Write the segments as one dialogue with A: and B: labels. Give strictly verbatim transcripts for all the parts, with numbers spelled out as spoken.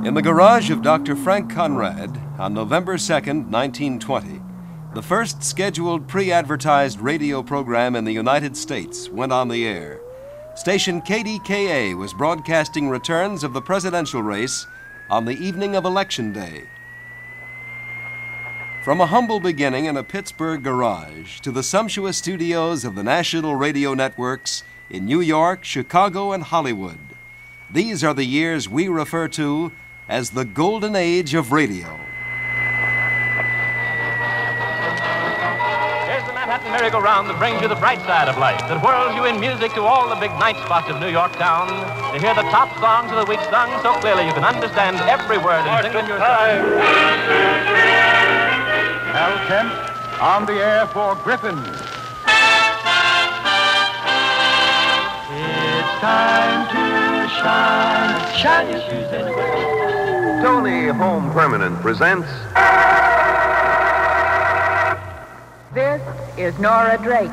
A: In the garage of Doctor Frank Conrad, on November second, nineteen twenty, the first scheduled pre-advertised radio program in the United States went on the air. Station K D K A was broadcasting returns of the presidential race on the evening of Election Day. From a humble beginning in a Pittsburgh garage to the sumptuous studios of the national radio networks in New York, Chicago, and Hollywood, these are the years we refer to as the golden age of radio.
B: Here's the Manhattan merry-go-round that brings you the bright side of life, that whirls you in music to all the big night spots of New York town, to hear the top songs of the week sung so clearly you can understand every word and sing it yourself.
C: Al Kemp on the air for Griffin. It's time to shine. Shine your shoes in.
D: Tony Home Permanent presents...
E: This is Nora Drake.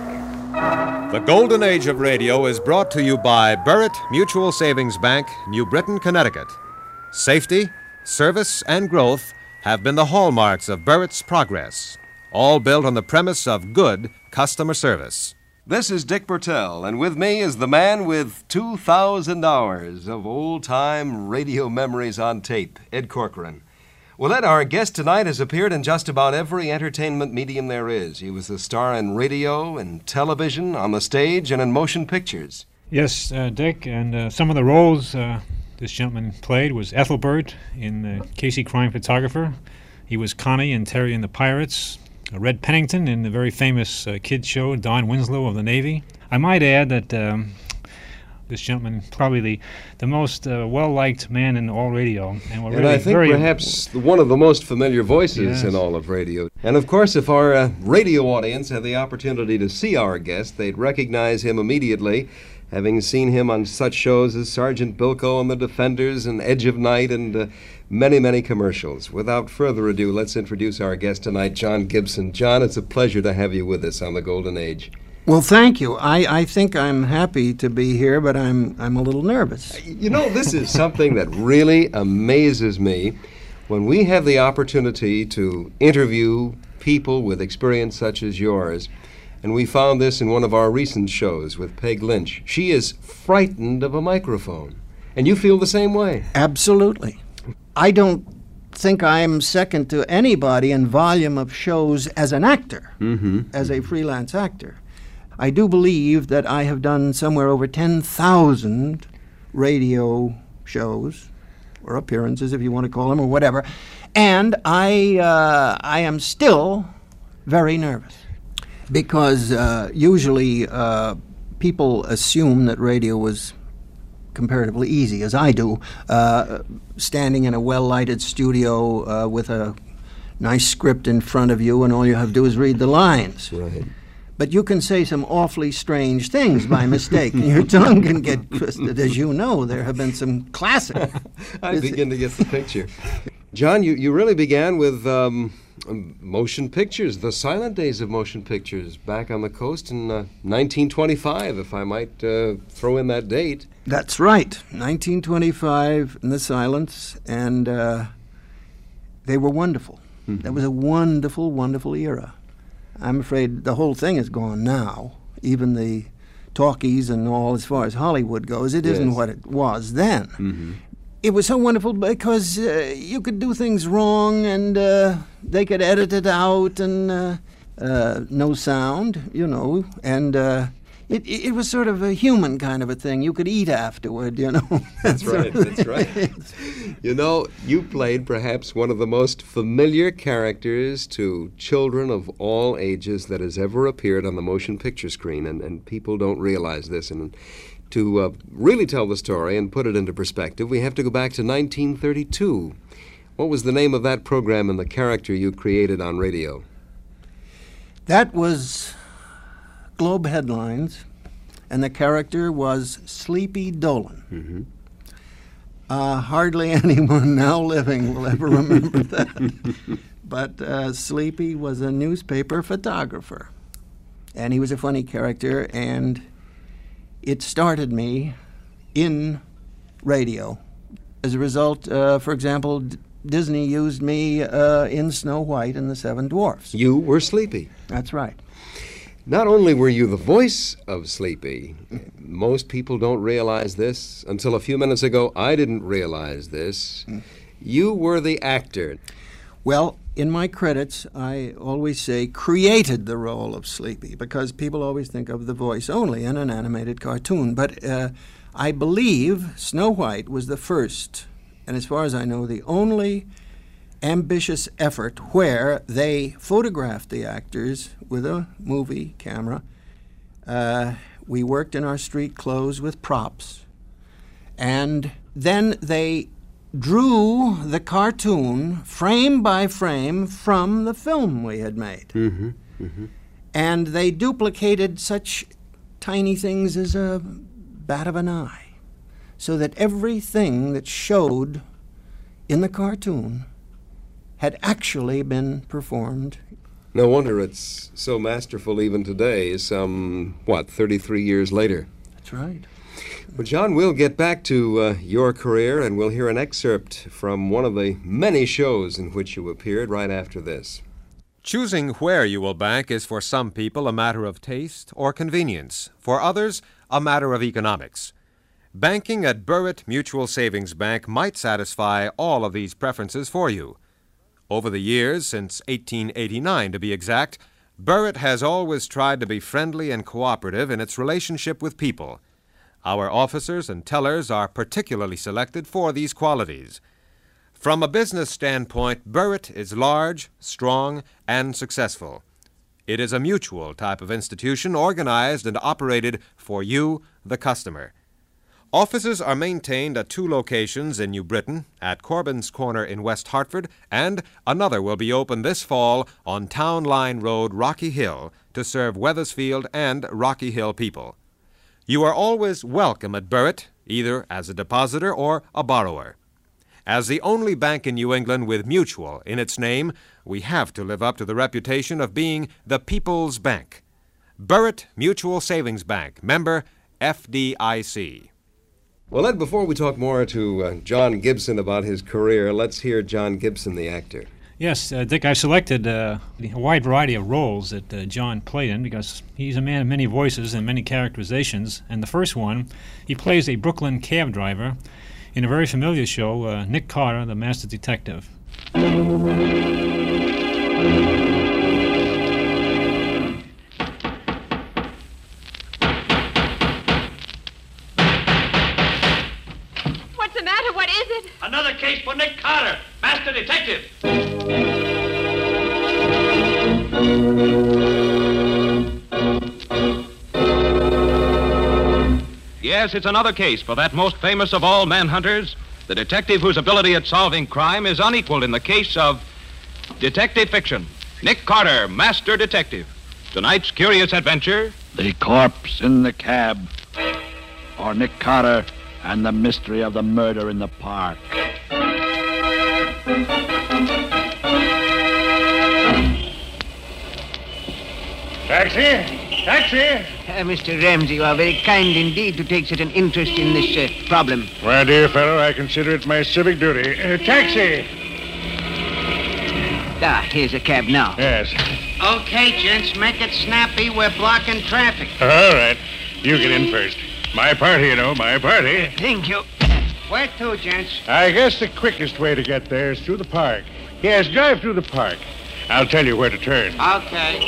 F: The Golden Age of Radio is brought to you by Burritt Mutual Savings Bank, New Britain, Connecticut. Safety, service, and growth have been the hallmarks of Burritt's progress, all built on the premise of good customer service.
A: This is Dick Bertel, and with me is the man with two thousand hours of old-time radio memories on tape, Ed Corcoran. Well, Ed, our guest tonight has appeared in just about every entertainment medium there is. He was a star in radio, in television, on the stage, and in motion pictures.
G: Yes, uh, Dick, and uh, some of the roles uh, this gentleman played was Ethelbert in uh, Casey Crime Photographer. He was Connie in Terry and the Pirates. Uh, Red Pennington in the very famous uh, kids show, Don Winslow of the Navy. I might add that um, this gentleman probably the the most uh, well-liked man in all radio. And, we're
A: and
G: really
A: I think
G: very
A: perhaps one of the most familiar voices
G: Yes.
A: in all of radio. And of course, if our uh, radio audience had the opportunity to see our guest, they'd recognize him immediately, having seen him on such shows as Sergeant Bilko and the Defenders and Edge of Night and uh, many, many commercials. Without further ado, let's introduce our guest tonight, John Gibson. John, it's a pleasure to have you with us on the Golden Age.
H: Well, thank you. I, I think I'm happy to be here, but I'm I'm a little nervous.
A: You know, this is something that really amazes me. When we have the opportunity to interview people with experience such as yours, and we found this in one of our recent shows with Peg Lynch. She is frightened of a microphone. And you feel the same way?
H: Absolutely. I don't think I'm second to anybody in volume of shows as an actor,
A: Mm-hmm.
H: as a freelance actor. I do believe that I have done somewhere over ten thousand radio shows, or appearances if you want to call them, or whatever, and I, uh, I am still very nervous. Because uh, usually uh, people assume that radio was comparatively easy, as I do, uh, standing in a well-lighted studio uh, with a nice script in front of you, and all you have to do is read the lines.
A: Right.
H: But you can say some awfully strange things by mistake, and your tongue can get twisted. As you know, there have been some classic.
A: I begin to get the picture. John, you, you really began with um, motion pictures, the silent days of motion pictures, back on the coast in uh, nineteen twenty-five, if I might uh, throw in that date.
H: That's right, nineteen twenty-five in the silence, and uh, they were wonderful.
A: Mm-hmm.
H: That was a wonderful, wonderful era. I'm afraid the whole thing is gone now, even the talkies and all as far as Hollywood goes. It isn't
A: Yes.
H: what it was then.
A: Mm-hmm.
H: It was so wonderful because uh, you could do things wrong and uh, they could edit it out and uh, uh, no sound, you know, and uh, it, it was sort of a human kind of a thing. You could eat afterward, you know.
A: That's right, that's right. You know, you played perhaps one of the most familiar characters to children of all ages that has ever appeared on the motion picture screen, and, and people don't realize this. And to uh, really tell the story and put it into perspective, we have to go back to nineteen thirty-two. What was the name of that program and the character you created on radio?
H: That was Globe Headlines, and the character was Sleepy Dolan.
A: Mm-hmm.
H: Uh, hardly anyone now living will ever remember that. But uh, Sleepy was a newspaper photographer, and he was a funny character, and it started me in radio As a result, uh, for example, D- Disney used me uh, in Snow White and the Seven Dwarfs.
A: You were Sleepy.
H: That's right.
A: Not only were you the voice of Sleepy, most people don't realize this. Until a few minutes ago, I didn't realize this. You were the actor.
H: Well, in my credits, I always say created the role of Sleepy, because people always think of the voice only in an animated cartoon. But uh, I believe Snow White was the first, and as far as I know, the only ambitious effort where they photographed the actors with a movie camera. Uh, we worked in our street clothes with props. And then they drew the cartoon frame by frame from the film we had made.
A: Mm-hmm. Mm-hmm.
H: And they duplicated such tiny things as a bat of an eye, so that everything that showed in the cartoon had actually been performed.
A: No wonder it's so masterful even today, some, what, thirty-three years later.
H: That's right.
A: Well, John, we'll get back to uh, your career, and we'll hear an excerpt from one of the many shows in which you appeared right after this.
F: Choosing where you will bank is for some people a matter of taste or convenience. For others, a matter of economics. Banking at Burritt Mutual Savings Bank might satisfy all of these preferences for you. Over the years, since eighteen eighty-nine to be exact, Burritt has always tried to be friendly and cooperative in its relationship with people. Our officers and tellers are particularly selected for these qualities. From a business standpoint, Burritt is large, strong, and successful. It is a mutual type of institution organized and operated for you, the customer. Offices are maintained at two locations in New Britain, at Corbin's Corner in West Hartford, and another will be open this fall on Town Line Road, Rocky Hill, to serve Wethersfield and Rocky Hill people. You are always welcome at Burritt, either as a depositor or a borrower. As the only bank in New England with Mutual in its name, we have to live up to the reputation of being the People's Bank. Burritt Mutual Savings Bank, member F D I C.
A: Well, Ed, before we talk more to uh, John Gibson about his career, let's hear John Gibson, the actor.
G: Yes, uh, Dick, I selected uh, a wide variety of roles that uh, John played in because he's a man of many voices and many characterizations. And the first one, he plays a Brooklyn cab driver in a very familiar show, uh, Nick Carter, the Master Detective.
B: Another case for Nick Carter, Master Detective. Yes, it's another case for that most famous of all manhunters, the detective whose ability at solving crime is unequaled in the case of detective fiction. Nick Carter, Master Detective. Tonight's curious adventure:
I: The Corpse in the Cab, or Nick Carter and the Mystery of the Murder in the Park.
J: Taxi! Taxi!
K: Uh, Mister Ramsey, you are very kind indeed to take such an interest in this uh, problem.
J: My dear fellow, I consider it my civic duty. Uh, taxi!
K: Ah, here's a cab now.
J: Yes.
K: Okay, gents, make it snappy. We're blocking traffic.
J: All right. You get in first. My party, you know, my party.
K: Thank you. Where to, gents?
J: I guess the quickest way to get there is through the park. Yes, drive through the park. I'll tell you where to turn.
K: Okay.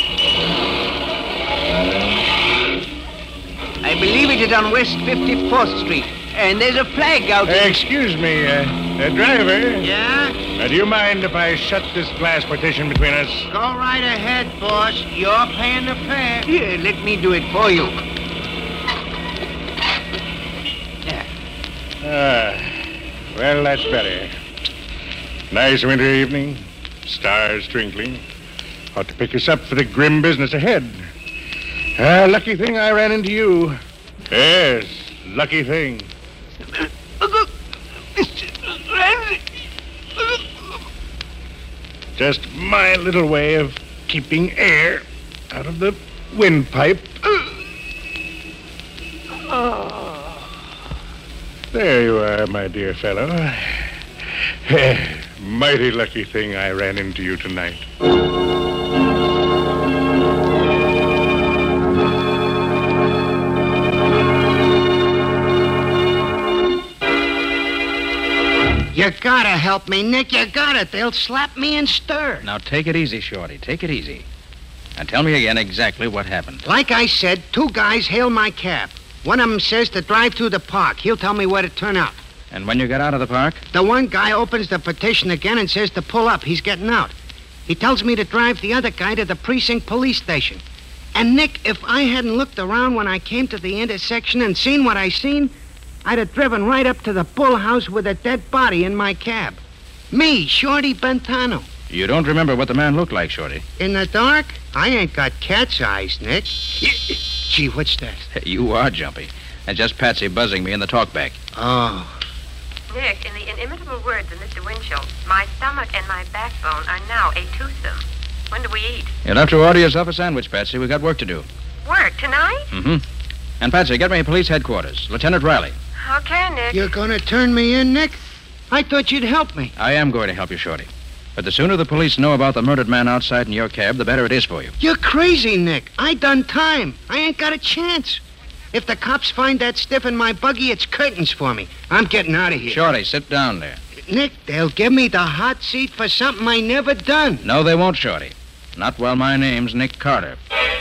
K: I believe it is on West fifty-fourth Street. And there's a flag out there.
J: Uh, excuse me, uh, uh, driver.
K: Yeah?
J: Uh, do you mind if I shut this glass partition between us?
K: Go right ahead, boss. You're paying the fare. Here, let me do it for you.
J: Ah, well, that's better. Nice winter evening, stars twinkling. Ought to pick us up for the grim business ahead. Ah, lucky thing I ran into you. Yes, lucky thing. Just my little way of keeping air out of the windpipe. There you are, my dear fellow. Mighty lucky thing I ran into you tonight.
K: You gotta help me, Nick. You gotta. They'll slap me and stir.
L: Now, take it easy, Shorty. Take it easy. And tell me again exactly what happened.
K: Like I said, two guys hailed my cab. One of them says to drive through the park. He'll tell me where to turn up.
L: And when you got out of the park?
K: The one guy opens the petition again and says to pull up. He's getting out. He tells me to drive the other guy to the precinct police station. And, Nick, if I hadn't looked around when I came to the intersection and seen what I seen, I'd have driven right up to the Bull House with a dead body in my cab. Me, Shorty Bentano.
L: You don't remember what the man looked like, Shorty?
K: In the dark? I ain't got cat's eyes, Nick. Gee, what's that?
L: You are jumpy. And just Patsy buzzing me in the talkback.
K: Oh.
M: Nick, in the inimitable words of Mister Winchell, my stomach and my backbone are now a twosome. When do we eat?
L: You'll have to order yourself a sandwich, Patsy. We've got work to do.
M: Work tonight?
L: Mm-hmm. And, Patsy, get me police headquarters. Lieutenant Riley.
M: Okay, Nick.
K: You're gonna turn me in, Nick? I thought you'd help me.
L: I am going to help you, Shorty. But the sooner the police know about the murdered man outside in your cab, the better it is for you.
K: You're crazy, Nick. I done time. I ain't got a chance. If the cops find that stiff in my buggy, it's curtains for me. I'm getting out of here.
L: Shorty, sit down there.
K: Nick, they'll give me the hot seat for something I never done.
L: No, they won't, Shorty. Not while my name's Nick Carter.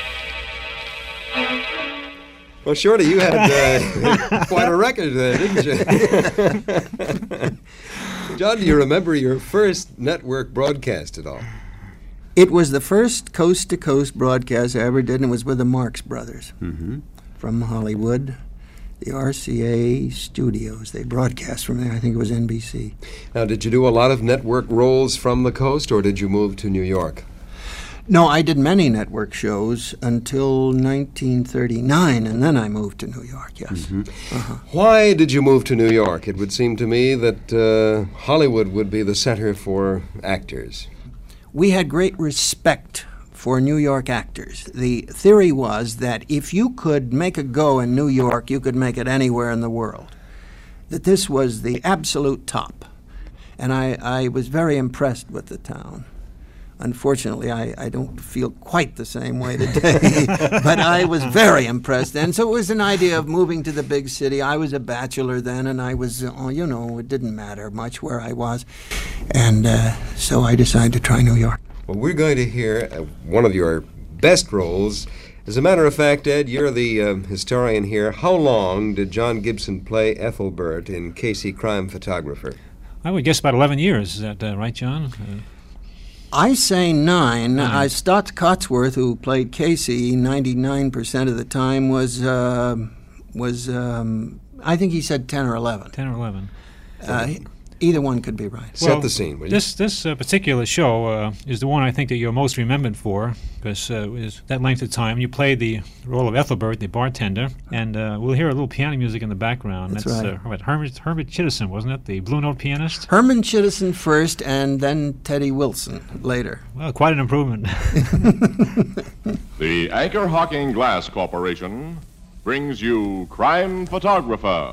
A: Well, Shorty, you had uh, quite a record there, didn't you? John, do you remember your first network broadcast at all?
H: It was the first coast-to-coast broadcast I ever did, and it was with the Marx Brothers
A: mm-hmm.
H: from Hollywood, the R C A studios. They broadcast from there. I think it was N B C.
A: Now, did you do a lot of network roles from the coast, or did you move to New York?
H: No, I did many network shows until nineteen thirty-nine, and then I moved to New York, yes.
A: Mm-hmm.
H: Uh-huh.
A: Why did you move to New York? It would seem to me that uh, Hollywood would be the center for actors.
H: We had great respect for New York actors. The theory was that if you could make a go in New York, you could make it anywhere in the world. That this was the absolute top. And I, I was very impressed with the town. Unfortunately, I, I don't feel quite the same way today, but I was very impressed then. So it was an idea of moving to the big city. I was a bachelor then, and I was, oh, you know, it didn't matter much where I was. And uh, so I decided to try New York.
A: Well, we're going to hear uh, one of your best roles. As a matter of fact, Ed, you're the uh, historian here. How long did John Gibson play Ethelbert in Casey Crime Photographer?
G: I would guess about eleven years. Is that uh, right, John? Uh,
H: I say nine.
G: Nine.
H: I Stott Cotsworth, who played Casey ninety-nine percent of the time, was, uh, was um, I think he said ten or eleven.
G: ten or eleven.
H: Uh, either one could be right.
A: Set well, the scene, will you?
G: This, this uh, particular show uh, is the one I think that you're most remembered for, because uh, it was that length of time. You played the role of Ethelbert, the bartender, and uh, we'll hear a little piano music in the background.
H: That's,
G: That's
H: right.
G: Uh, what, Herbert, Herbert Chittison, wasn't it? The Blue Note pianist?
H: Herman Chittison first, and then Teddy Wilson later.
G: Well, quite an improvement.
N: The Anchor Hocking Glass Corporation brings you Crime Photographer.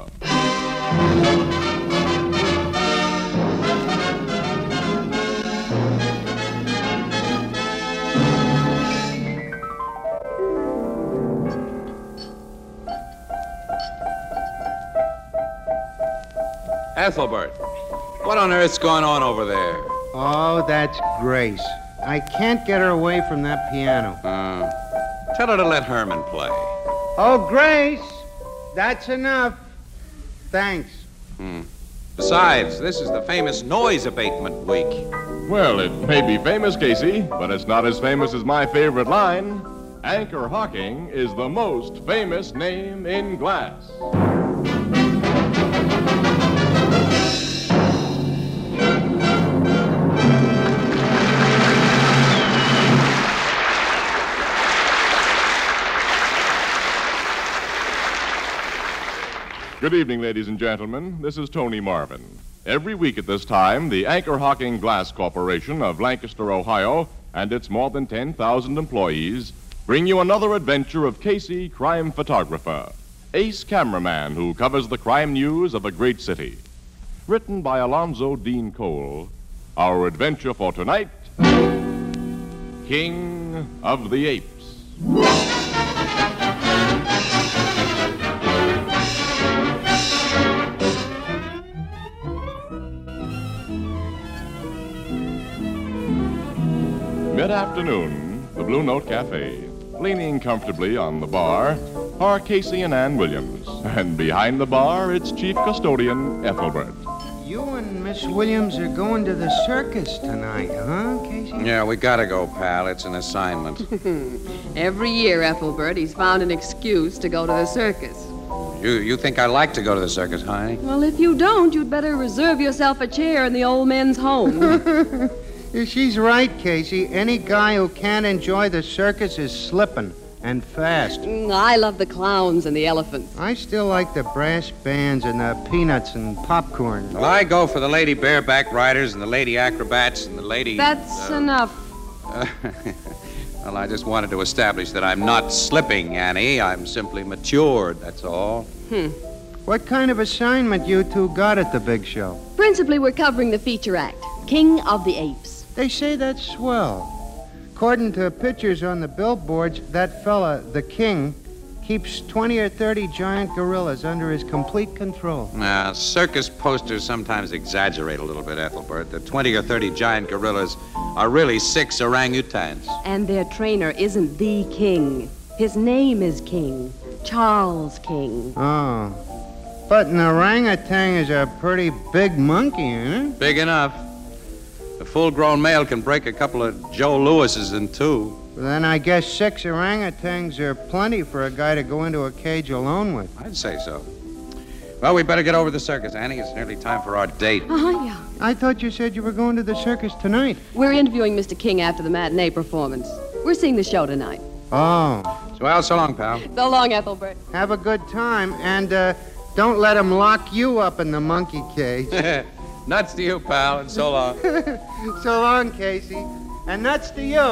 O: Ethelbert, what on earth's going on over there?
K: Oh, that's Grace. I can't get her away from that piano.
O: Uh, tell her to let Herman play.
K: Oh, Grace, that's enough. Thanks.
O: Hmm. Besides, this is the famous noise abatement week.
N: Well, it may be famous, Casey, but it's not as famous as my favorite line. Anchor Hocking is the most famous name in glass. Good evening, ladies and gentlemen. This is Tony Marvin. Every week at this time, the Anchor Hocking Glass Corporation of Lancaster, Ohio, and its more than ten thousand employees bring you another adventure of Casey, Crime Photographer. ace cameraman who covers the crime news of a great city. Written by Alonzo Dean Cole, our adventure for tonight, King of the Apes. Mid-afternoon, the Blue Note Cafe. Leaning comfortably on the bar are Casey and Ann Williams. And behind the bar, it's Chief Custodian Ethelbert.
K: You and Miss Williams are going to the circus tonight, huh, Casey?
O: Yeah, we gotta go, pal. It's an assignment.
P: Every year, Ethelbert, he's found an excuse to go to the circus.
O: You you think I like to go to the circus, honey?
P: Well, if you don't, you'd better reserve yourself a chair in the old men's home.
K: She's right, Casey. Any guy who can't enjoy the circus is slipping, and fast.
P: Mm, I love the clowns and the elephants.
K: I still like the brass bands and the peanuts and popcorn.
O: Well, I go for the lady bareback riders and the lady acrobats and the lady...
P: That's
O: uh,
P: enough.
O: Uh, well, I just wanted to establish that I'm not slipping, Annie. I'm simply matured, that's all.
P: Hmm.
K: What kind of assignment you two got at the big show?
P: Principally, we're covering the feature act, King of the Apes.
K: They say that's swell. According to pictures on the billboards, that fella, the king, keeps twenty or thirty giant gorillas under his complete control.
O: Now, circus posters sometimes exaggerate a little bit, Ethelbert. The twenty or thirty giant gorillas are really six orangutans.
P: And their trainer isn't the king. His name is King. Charles King.
K: Oh. But an orangutan is a pretty big monkey, isn't it?
O: Big enough. A full-grown male can break a couple of Joe Lewises in two.
K: Well, then I guess six orangutans are plenty for a guy to go into a cage alone with.
O: I'd say so. Well, we better get over to the circus, Annie. It's nearly time for our date.
P: Uh-huh, yeah.
K: I thought you said you were going to the circus tonight.
P: We're interviewing Mister King after the matinee performance. We're seeing the show tonight.
K: Oh.
O: Well, so long, pal.
P: So long, Ethelbert.
K: Have a good time, and uh, don't let him lock you up in the monkey cage.
O: Nuts to you, pal, and so long.
K: So long, Casey. And nuts to you.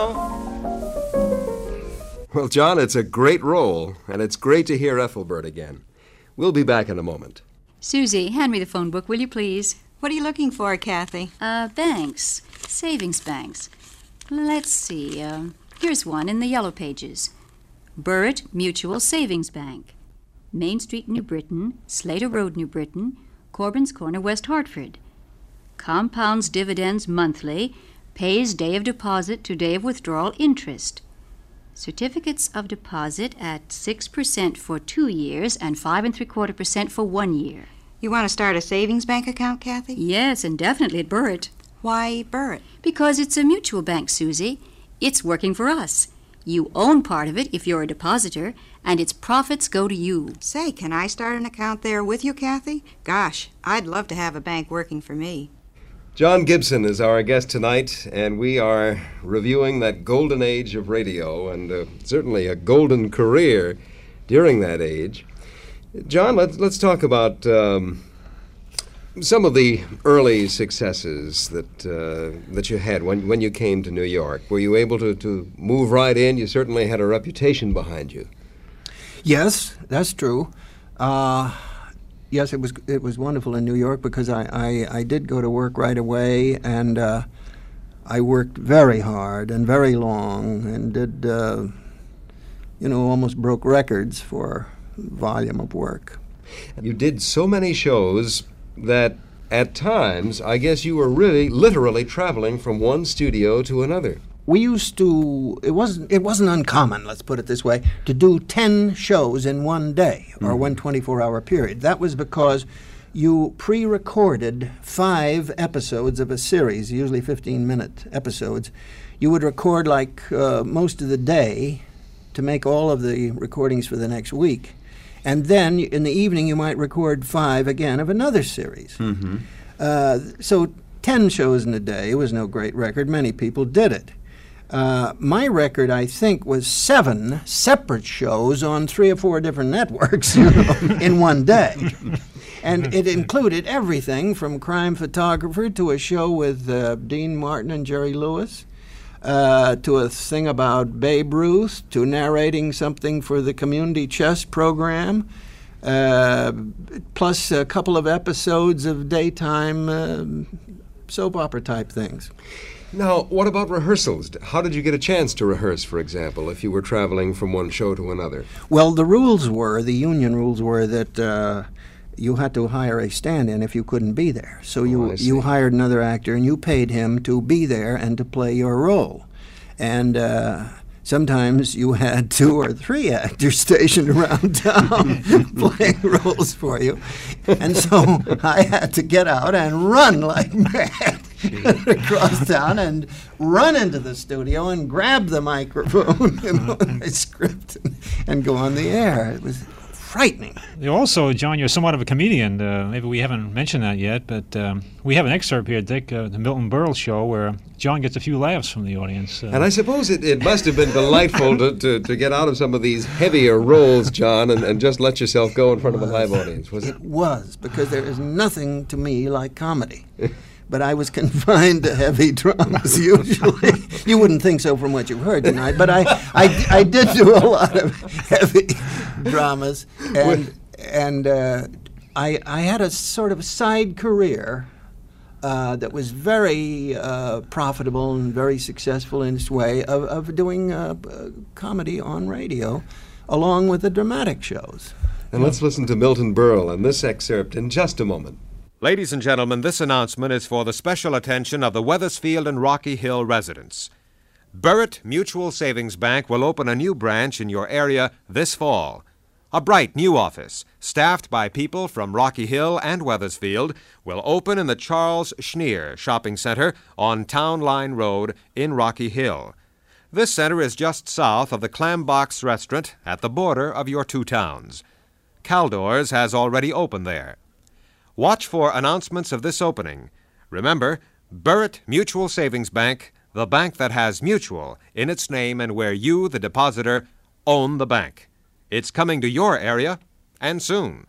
A: Well, John, it's a great role, and it's great to hear Ethelbert again. We'll be back in a moment.
Q: Susie, hand me the phone book, will you please?
R: What are you looking for, Kathy?
Q: Uh, banks. Savings banks. Let's see. Uh, here's one in the yellow pages. Burritt Mutual Savings Bank. Main Street, New Britain. Slater Road, New Britain. Corbin's Corner, West Hartford. Compounds dividends monthly, pays day of deposit to day of withdrawal interest. Certificates of deposit at six percent for two years and five and three quarter percent for one year.
R: You want to start a savings bank account, Kathy?
Q: Yes, and definitely at Burritt.
R: Why Burritt?
Q: Because it's a mutual bank, Susie. It's working for us. You own part of it if you're a depositor, and its profits go to you.
R: Say, can I start an account there with you, Kathy? Gosh, I'd love to have a bank working for me.
A: John Gibson is our guest tonight, and we are reviewing that golden age of radio, and uh, certainly a golden career during that age. John, let's, let's talk about um, some of the early successes that uh, that you had when, when you came to New York. Were you able to, to move right in? You certainly had a reputation behind you.
H: Yes, that's true. Uh, yes, it was it was wonderful in New York because I, I, I did go to work right away, and uh, I worked very hard and very long and did, uh, you know, almost broke records for volume of work.
A: You did so many shows that at times, I guess you were really literally traveling from one studio to another.
H: We used to, it wasn't, it wasn't uncommon, let's put it this way, to do ten shows in one day, or mm-hmm. one twenty-four hour period. That was because you pre-recorded five episodes of a series, usually fifteen minute episodes. You would record like uh, most of the day to make all of the recordings for the next week. And then in the evening you might record five again of another series.
A: Mm-hmm.
H: Uh, so ten shows in a day was no great record. Many people did it. Uh, my record, I think, was seven separate shows on three or four different networks, you know, in one day. And it included everything from Crime Photographer to a show with uh, Dean Martin and Jerry Lewis, uh, to a thing about Babe Ruth, to narrating something for the community chess program, uh, plus a couple of episodes of daytime uh, soap opera type things.
A: Now, what about rehearsals? How did you get a chance to rehearse, for example, if you were traveling from one show to another?
H: Well, the rules were, the union rules were that uh, you had to hire a stand-in if you couldn't be there. So you,
A: Oh, I see.
H: you hired another actor and you paid him to be there and to play your role. And uh, sometimes you had two or three actors stationed around town playing roles for you. And so I had to get out and run like mad across town and run into the studio and grab the microphone, you know, my script, and, and go on the air. It was frightening.
G: You also, John, you're somewhat of a comedian. Uh, maybe we haven't mentioned that yet, but um, we have an excerpt here, Dick, uh, the Milton Berle show, where John gets a few laughs from the audience. Uh,
A: And I suppose it, it must have been delightful to, to, to get out of some of these heavier roles, John, and, and just let yourself go in front of a live audience, was it?
H: It was, because there is nothing to me like comedy. But I was confined to heavy dramas usually. You wouldn't think so from what you've heard tonight, but I, I, I did do a lot of heavy dramas. And, and uh, I, I had a sort of side career uh, that was very uh, profitable and very successful in its way of, of doing uh, uh, comedy on radio along with the dramatic shows.
A: And let's listen to Milton Berle and this excerpt in just a moment.
F: Ladies and gentlemen, this announcement is for the special attention of the Weathersfield and Rocky Hill residents. Burritt Mutual Savings Bank will open a new branch in your area this fall. A bright new office, staffed by people from Rocky Hill and Weathersfield, will open in the Charles Schneer Shopping Center on Town Line Road in Rocky Hill. This center is just south of the Clambox Restaurant at the border of your two towns. Caldor's has already opened there. Watch for announcements of this opening. Remember, Burritt Mutual Savings Bank, the bank that has mutual in its name and where you, the depositor, own the bank. It's coming to your area, and soon.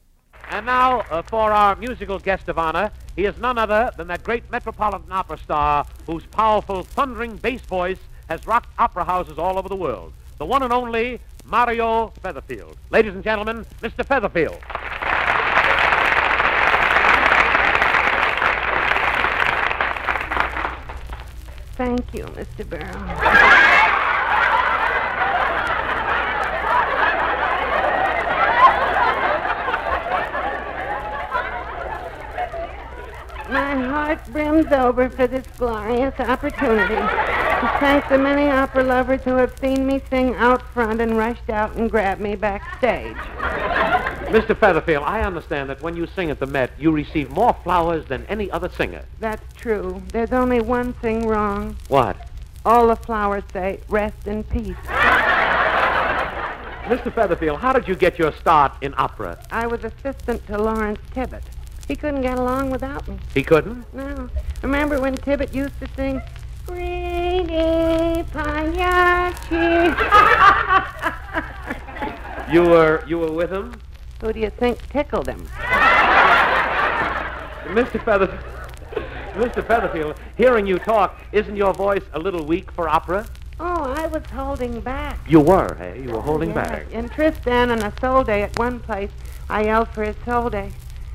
S: And now, uh, for our musical guest of honor, he is none other than that great Metropolitan Opera star whose powerful, thundering bass voice has rocked opera houses all over the world. The one and only Mario Featherfield. Ladies and gentlemen, Mister Featherfield.
T: Thank you, Mister Burrow. My heart brims over for this glorious opportunity to thank the many opera lovers who have seen me sing out front and rushed out and grabbed me backstage.
S: Mister Featherfield, I understand that when you sing at the Met, you receive more flowers than any other singer.
T: That's true. There's only one thing wrong.
S: What?
T: All the flowers say, rest in peace.
S: Mister Featherfield, how did you get your start in opera?
T: I was assistant to Lawrence Tibbett. He couldn't get along without me.
S: He couldn't?
T: No. Remember when Tibbett used to sing, Greedy Pagliacci?
S: You were, you were with him?
T: Who do you think tickled him?
S: Mister Featherfield, Mister Featherfield, hearing you talk, isn't your voice a little weak for opera?
T: Oh, I was holding back.
S: You were, hey? You were holding
T: Yes.
S: back.
T: In Tristan and Isolde at one place, I yelled for Isolde.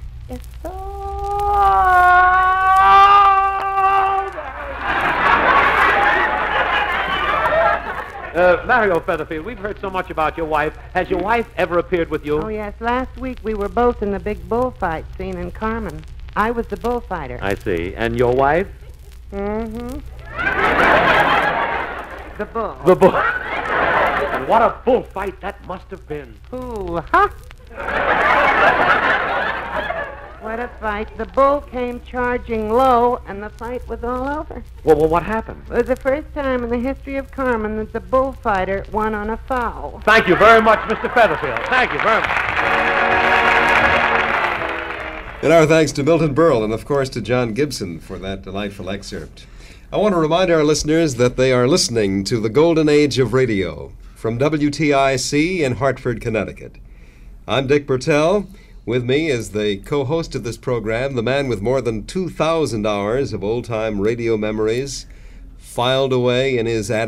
S: Uh, Mario Featherfield, we've heard so much about your wife. Has your wife ever appeared with you?
T: Oh, yes. Last week we were both in the big bullfight scene in Carmen. I was the bullfighter.
S: I see. And your wife?
T: Mm-hmm. The bull.
S: The bull. And what a bullfight that must have been.
T: Ooh, huh? What a fight. The bull came charging low, and the fight was all over.
S: Well, well, what happened?
T: It was the first time in the history of Carmen that the bullfighter won on a foul.
S: Thank you very much, Mister Featherfield. Thank you very much.
A: And our thanks to Milton Berle and, of course, to John Gibson for that delightful excerpt. I want to remind our listeners that they are listening to the Golden Age of Radio from W T I C in Hartford, Connecticut. I'm Dick Bertel. With me is the co-host of this program, the man with more than two thousand hours of old-time radio memories filed away in his attic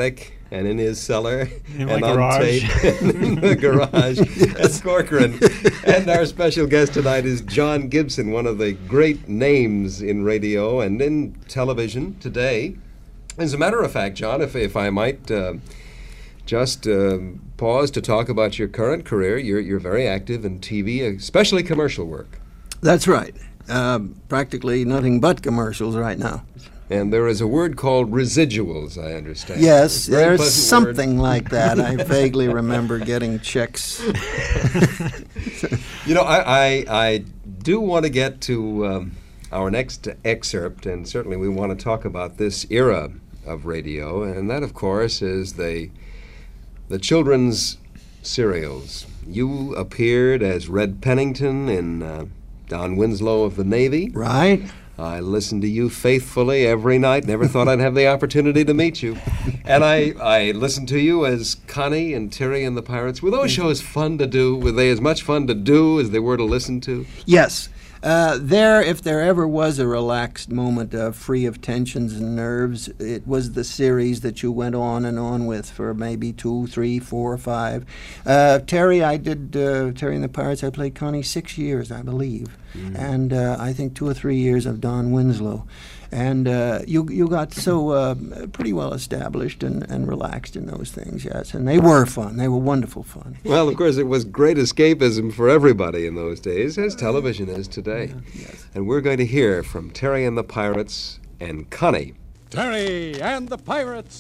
A: and in his cellar,
G: in
A: and
G: my
A: on
G: garage.
A: tape, and in the garage at Corcoran. And our special guest tonight is John Gibson, one of the great names in radio and in television today. As a matter of fact, John, if, if I might uh, just uh, pause to talk about your current career, you're, you're very active in T V, especially commercial work.
H: That's right. Uh, practically nothing but commercials right now.
A: And there is a word called residuals, I understand.
H: Yes,
A: Very
H: there's
A: pleasant word.
H: something like that. I vaguely remember getting checks.
A: You know, I, I, I do want to get to um, our next excerpt, and certainly we want to talk about this era of radio, and that, of course, is the the children's serials. You appeared as Red Pennington in uh, Don Winslow of the Navy.
H: Right.
A: I listened to you faithfully every night. Never thought I'd have the opportunity to meet you. And I, I listened to you as Connie and Terry and the Pirates. Were those shows fun to do? Were they as much fun to do as they were to listen to?
H: Yes. Uh, there, if there ever was a relaxed moment uh, free of tensions and nerves, it was the series that you went on and on with for maybe two, three, four, five. Uh, Terry, I did, uh, Terry and the Pirates, I played Connie six years, I believe. Mm. And uh, I think two or three years of Don Winslow. And uh, you you got so uh, pretty well established and, and relaxed in those things, yes. And they were fun. They were wonderful fun.
A: Well, of course, it was great escapism for everybody in those days, as television is today.
H: Yeah, yes.
A: And we're going to hear from Terry and the Pirates and Connie.
U: Terry and the Pirates.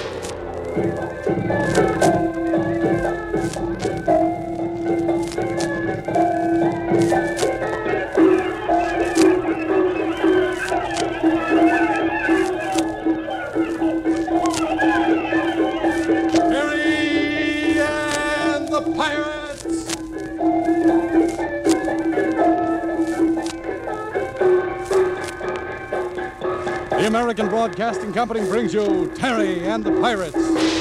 U: The American Broadcasting Company brings you Terry and the Pirates.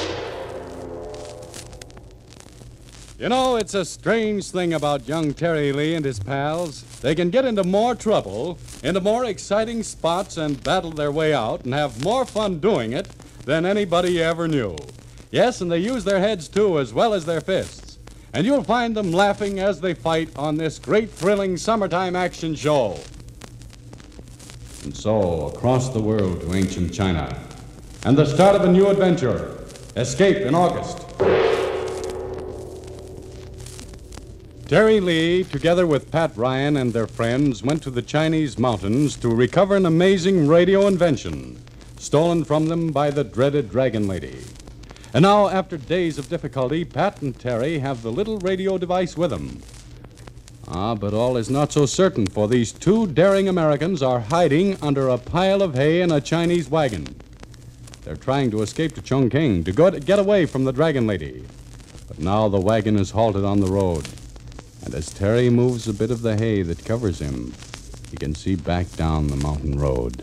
U: You know, it's a strange thing about young Terry Lee and his pals. They can get into more trouble, into more exciting spots, and battle their way out and have more fun doing it than anybody ever knew. Yes, and they use their heads, too, as well as their fists. And you'll find them laughing as they fight on this great, thrilling summertime action show. And so, across the world to ancient China, and the start of a new adventure, Escape in August. Terry Lee, together with Pat Ryan and their friends, went to the Chinese mountains to recover an amazing radio invention, stolen from them by the dreaded Dragon Lady. And now, after days of difficulty, Pat and Terry have the little radio device with them. Ah, but all is not so certain, for these two daring Americans are hiding under a pile of hay in a Chinese wagon. They're trying to escape to Chongqing to go to get away from the Dragon Lady. But now the wagon is halted on the road. And as Terry moves a bit of the hay that covers him, he can see back down the mountain road.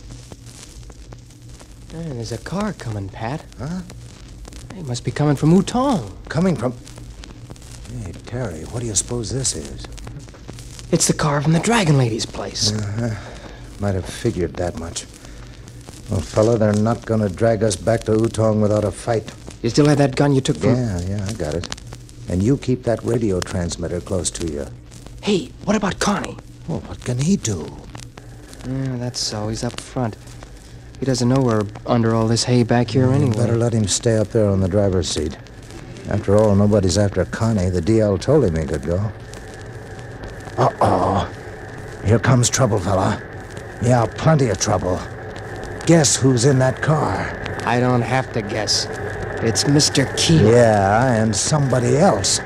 V: Hey, there's a car coming, Pat. Huh? It must be coming from Wutong.
W: Coming from... Hey, Terry, what do you suppose this is?
V: It's the car from the Dragon Lady's place.
W: Uh-huh. Might have figured that much. Well, fella, they're not going to drag us back to Wutong without a fight.
V: You still have that gun you took from...
W: Yeah, yeah, I got it. And you keep that radio transmitter close to you.
V: Hey, what about Connie?
W: Well, what can he do?
V: Yeah, that's so. He's up front. He doesn't know we're under all this hay back here anyway.
W: Better let him stay up there on the driver's seat. After all, nobody's after Connie. The D L told him he could go. Uh-oh. Here comes trouble, fella. Yeah, plenty of trouble. Guess who's in that car?
V: I don't have to guess. It's Mister Keel.
W: Yeah, and somebody else.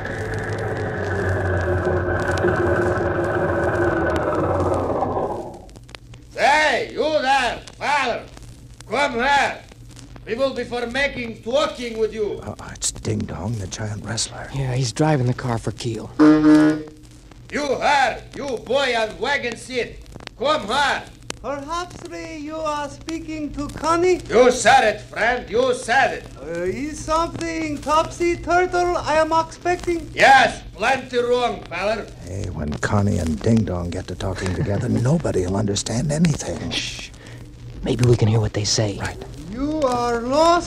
X: Hey, you there, father. Come here. We will be for making talking with you.
W: Uh, it's Ding Dong, the giant wrestler.
V: Yeah, he's driving the car for Keel.
X: You here, you boy on wagon seat. Come here.
Y: Perhaps you are speaking to Connie?
X: You said it, friend. You said it.
Y: Uh, is something topsy-turtle I am expecting?
X: Yes, plenty wrong, feller.
W: Hey, when Connie and Ding Dong get to talking together, nobody will understand anything.
V: Shh. Maybe we can hear what they say.
W: Right.
Y: You are lost?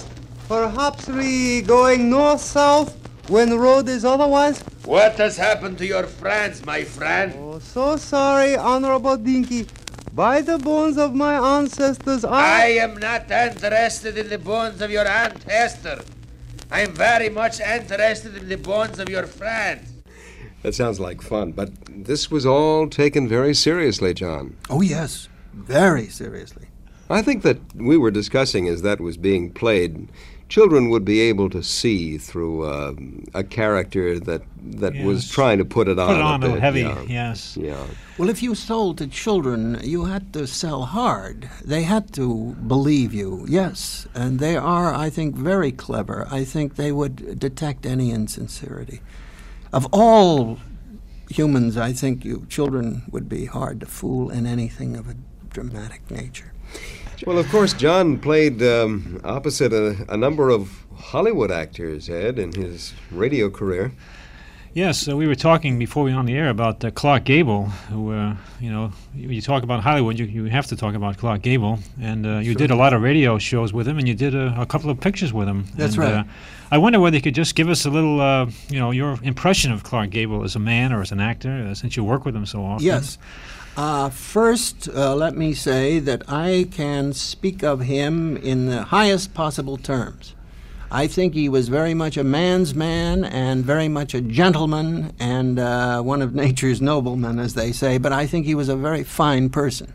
Y: Perhaps we going north-south when the road is otherwise?
X: What has happened to your friends, my friend?
Y: Oh, so sorry, Honorable Dinky. By the bones of my ancestors, I...
X: I am not interested in the bones of your Aunt Hester. I am very much interested in the bones of your friends.
A: That sounds like fun, but this was all taken very seriously, John.
H: Oh, yes. Very seriously.
A: I think that we were discussing as that was being played, children would be able to see through uh, a character that that
G: Yes.
A: was trying to put it on
G: Put it on
A: a
G: a
A: bit.
G: heavy,
A: yeah.
G: yes.
A: Yeah.
H: Well, if you sold to children, you had to sell hard. They had to believe you, yes. And they are, I think, very clever. I think they would detect any insincerity. Of all humans, I think you children would be hard to fool in anything of a dramatic nature.
A: Well, of course, John played um, opposite a, a number of Hollywood actors, Ed, in his radio career.
G: Yes, uh, we were talking before we went on the air about uh, Clark Gable, who, uh, you know, you, you talk about Hollywood, you, you have to talk about Clark Gable. And uh, you
H: Sure.
G: did a lot of radio shows with him, and you did a, a couple of pictures with him.
H: That's
G: and,
H: right.
G: Uh, I wonder whether you could just give us a little, uh, you know, your impression of Clark Gable as a man or as an actor, uh, since you work with him so often.
H: Yes. Uh, first, uh, let me say that I can speak of him in the highest possible terms. I think he was very much a man's man and very much a gentleman and uh, one of nature's noblemen, as they say, but I think he was a very fine person.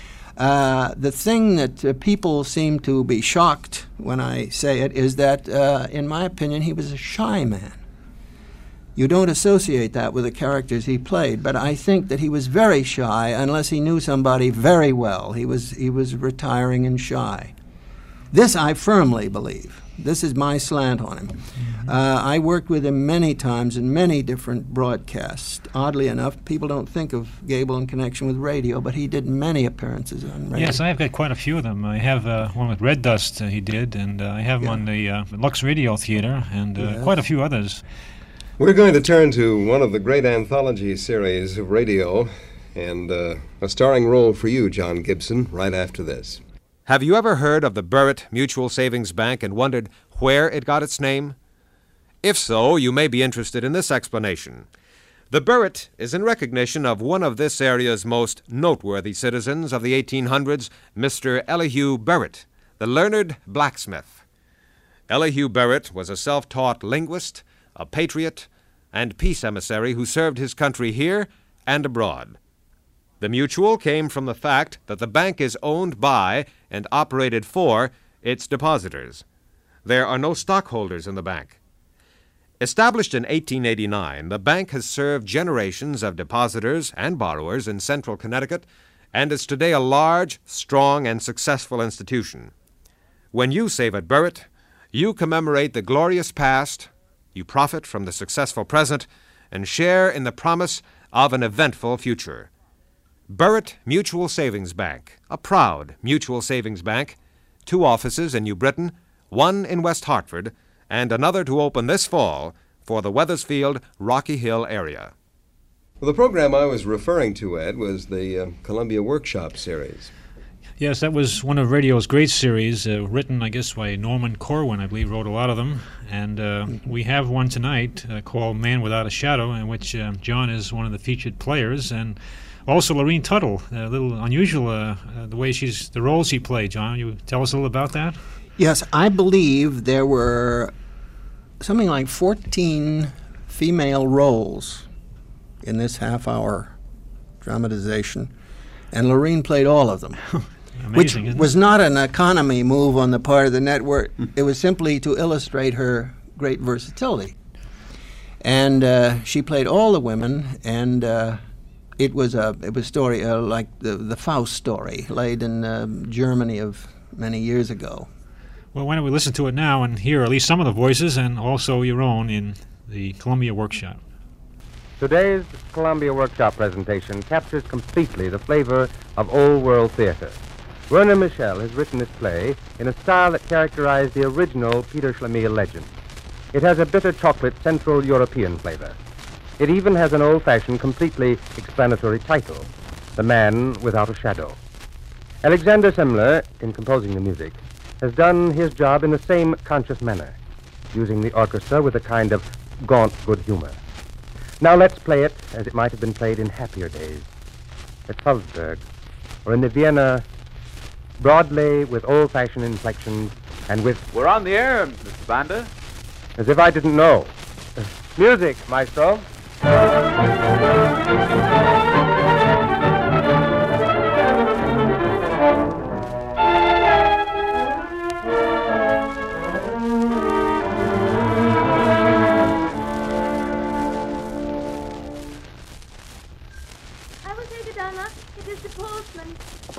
H: Uh, the thing that uh, people seem to be shocked when I say it is that, uh, in my opinion, he was a shy man. You don't associate that with the characters he played, but I think that he was very shy unless he knew somebody very well. He was, he was retiring and shy. This I firmly believe. This is my slant on him. Uh, I worked with him many times in many different broadcasts. Oddly enough, people don't think of Gable in connection with radio, but he did many appearances on radio.
G: Yes, I've got quite a few of them. I have uh, one with Red Dust uh, he did, and uh, I have him
A: Yeah.
G: on the uh, Lux Radio Theater, and uh,
A: Yes.
G: quite a few others.
A: We're going to turn to one of the great anthology series of radio, and uh, a starring role for you, John Gibson, right after this.
F: Have you ever heard of the Burritt Mutual Savings Bank and wondered where it got its name? If so, you may be interested in this explanation. The Burritt is in recognition of one of this area's most noteworthy citizens of the eighteen hundreds, Mister Elihu Burritt, the learned blacksmith. Elihu Burritt was a self-taught linguist, a patriot, and peace emissary who served his country here and abroad. The Mutual came from the fact that the bank is owned by and operated for its depositors. There are no stockholders in the bank. Established in eighteen eighty-nine, the bank has served generations of depositors and borrowers in central Connecticut and is today a large, strong, and successful institution. When you save at Burritt, you commemorate the glorious past, you profit from the successful present, and share in the promise of an eventful future. Burritt Mutual Savings Bank, a proud mutual savings bank, two offices in New Britain, one in West Hartford, and another to open this fall for the Wethersfield, Rocky Hill area.
A: Well, the program I was referring to, Ed, was the uh, Columbia Workshop series.
G: Yes, that was one of radio's great series, uh, written, I guess, by Norman Corwin, I believe, wrote a lot of them. And uh, we have one tonight uh, called Man Without a Shadow, in which uh, John is one of the featured players, and also Lorene Tuttle, a little unusual, uh, uh, the way she's, the roles she played. John, you tell us a little about that?
H: Yes, I believe there were something like fourteen female roles in this half-hour dramatization, and Lorene played all of them.
G: Amazing,
H: which
G: isn't
H: was
G: it?
H: not an economy move on the part of the network. It was simply to illustrate her great versatility. And uh, she played all the women, and uh, it was a it was a story uh, like the the Faust story, laid in uh, Germany of many years ago.
G: Well, why don't we listen to it now and hear at least some of the voices and also your own in the Columbia Workshop.
B: Today's Columbia Workshop presentation captures completely the flavor of old world theater. Werner Michel has written this play in a style that characterized the original Peter Schlemiel legend. It has a bitter chocolate Central European flavor. It even has an old-fashioned, completely explanatory title, The Man Without a Shadow. Alexander Semler, in composing the music, has done his job in the same conscious manner, using the orchestra with a kind of gaunt good humor. Now let's play it as it might have been played in happier days, at Salzburg, or in the Vienna Broadway with old-fashioned inflections and with...
C: We're on the air, Mister Banda.
B: As if I didn't know. Uh, music, maestro.
D: I will take it, Anna. It is the postman.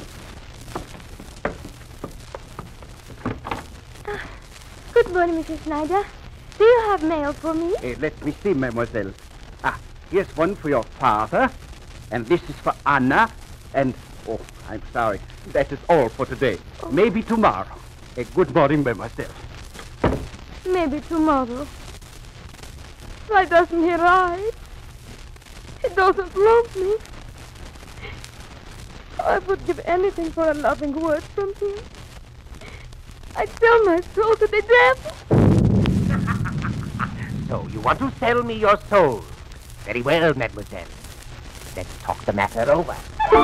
D: Ah, good morning, Missus Snyder. Do you have mail for me?
E: Uh, let me see, mademoiselle. Ah, here's one for your father, and this is for Anna, and... Oh, I'm sorry. That is all for today.
D: Oh.
E: Maybe tomorrow. Uh, good morning, mademoiselle.
D: Maybe tomorrow. Why doesn't he write? He doesn't love me. I would give anything for a loving word from him. I'd sell my soul to the devil.
E: So you want to sell me your soul? Very well, mademoiselle. Let's talk the matter over.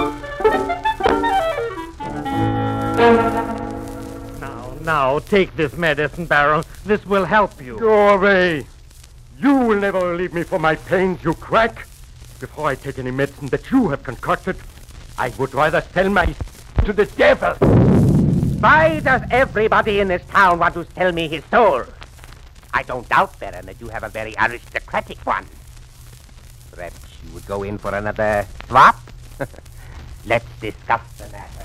I: Now, now, take this medicine, Baron. This will help you.
J: Go away. You will never relieve me from my pains, you crack. Before I take any medicine that you have concocted, I would rather sell my to the devil.
E: Why does everybody in this town want to sell me his soul? I don't doubt, Baron, that you have a very aristocratic one. Perhaps you would go in for another swap? Let's discuss the matter.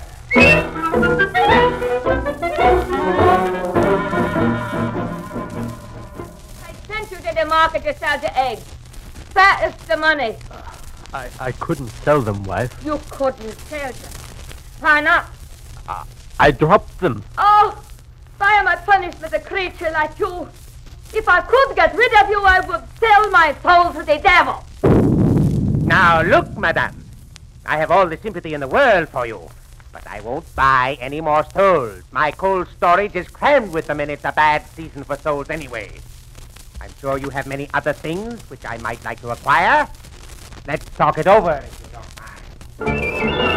D: I sent you to the market to sell the eggs. That is the money.
I: I, I couldn't sell them, wife.
D: You couldn't sell them. Why not?
I: Uh, I dropped them.
D: Oh, why am I punished with a creature like you? If I could get rid of you, I would sell my soul to the devil.
E: Now, look, madame. I have all the sympathy in the world for you, but I won't buy any more souls. My cold storage is crammed with them, and it's a bad season for souls anyway. I'm sure you have many other things which I might like to acquire. Let's talk it over, if you don't mind.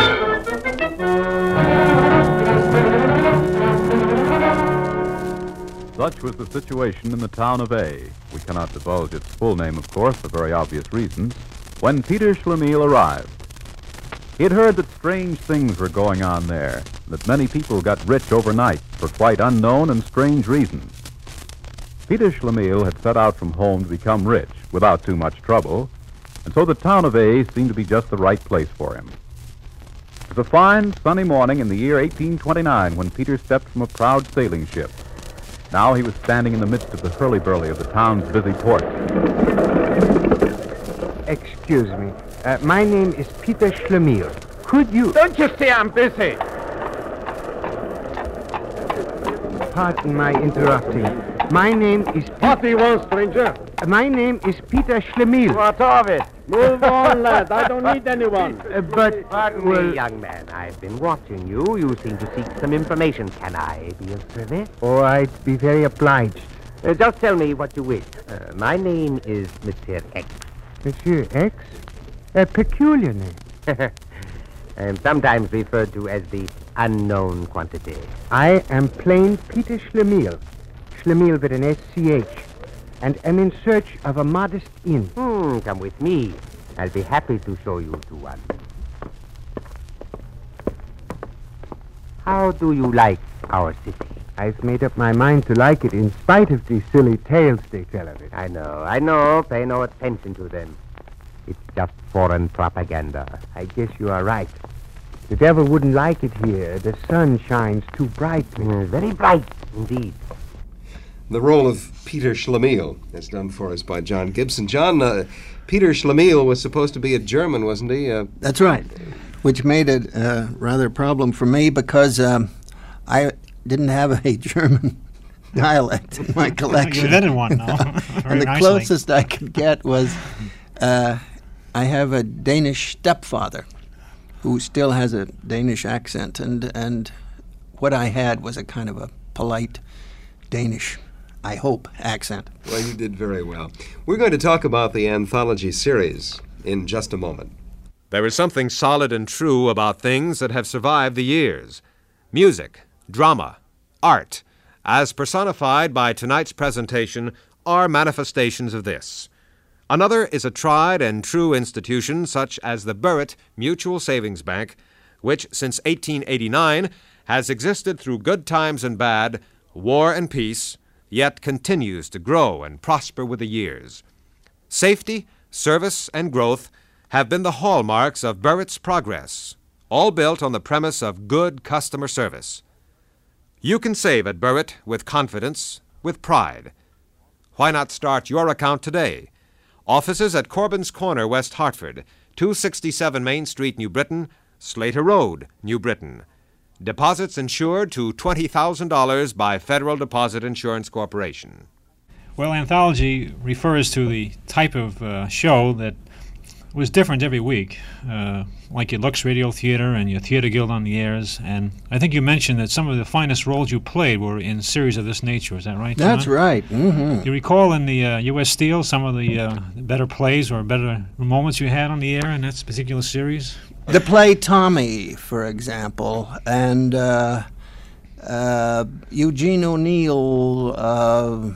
C: Such was the situation in the town of A. We cannot divulge its full name, of course, for very obvious reasons, when Peter Schlemiel arrived. He had heard that strange things were going on there, that many people got rich overnight for quite unknown and strange reasons. Peter Schlemiel had set out from home to become rich without too much trouble, and so the town of A seemed to be just the right place for him. It was a fine, sunny morning in the year eighteen twenty-nine when Peter stepped from a proud sailing ship. Now he was standing in the midst of the hurly-burly of the town's busy port.
Z: Excuse me. Uh, my name is Peter Schlemiel. Could you...
J: Don't you see I'm busy?
Z: Pardon my interrupting. My name is... Pe-
J: What do you want, stranger?
Z: Uh, my name is Peter Schlemiel.
J: What of it? Move on, lad. I don't need anyone.
Z: Uh, but...
E: Pardon
Z: well,
E: me, young man. I've been watching you. You seem to seek some information. Can I be of service?
Z: Oh, I'd be very obliged.
E: Uh, just tell me what you wish. Uh, my name is Mister X.
Z: Monsieur X? A peculiar name.
E: I am sometimes referred to as the unknown quantity.
Z: I am plain Peter Schlemiel. Schlemiel with an S C H. And am in search of a modest inn.
E: Hmm, come with me. I'll be happy to show you to one. How do you like our city?
Z: I've made up my mind to like it in spite of the silly tales they tell of it.
E: I know, I know. Pay no attention to them. It's just foreign propaganda.
Z: I guess you are right. The devil wouldn't like it here. The sun shines too brightly.
E: Mm, very bright, indeed.
A: The role of Peter Schlemiel is done for us by John Gibson. John, uh, Peter Schlemiel was supposed to be a German, wasn't he? Uh,
H: That's right, which made it uh, rather a problem for me because um, I didn't have a German dialect in my collection.
G: You didn't want, no.
H: And the
G: nicely.
H: closest I could get was uh, I have a Danish stepfather who still has a Danish accent, and and what I had was a kind of a polite Danish, I hope, accent.
A: Well, you did very well. We're going to talk about the anthology series in just a moment.
F: There is something solid and true about things that have survived the years. Music, drama, art, as personified by tonight's presentation, are manifestations of this. Another is a tried and true institution such as the Burritt Mutual Savings Bank, which since eighteen eighty-nine has existed through good times and bad, war and peace, yet continues to grow and prosper with the years. Safety, service, and growth have been the hallmarks of Burritt's progress, all built on the premise of good customer service. You can save at Burritt with confidence, with pride. Why not start your account today? Offices at Corbin's Corner, West Hartford, two sixty-seven Main Street, New Britain, Slater Road, New Britain. Deposits insured to twenty thousand dollars by Federal Deposit Insurance Corporation.
G: Well, anthology refers to the type of uh, show that was different every week, uh, like your Lux Radio Theater and your Theater Guild on the Airs. And I think you mentioned that some of the finest roles you played were in series of this nature. Is that right, John?
H: That's right. Mm-hmm.
G: Do you recall in the uh, U S Steel some of the uh, better plays or better moments you had on the air in that particular series?
H: The play Tommy, for example, and uh, uh, Eugene O'Neill. Uh,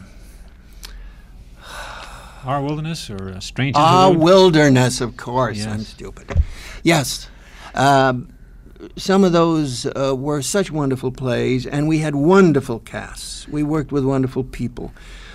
G: Our Wilderness or uh, Strange
H: Our
G: Interlude?
H: Wilderness, of course.
G: Yes.
H: I'm stupid. Yes. Um, some of those uh, were such wonderful plays, and we had wonderful casts. We worked with wonderful people.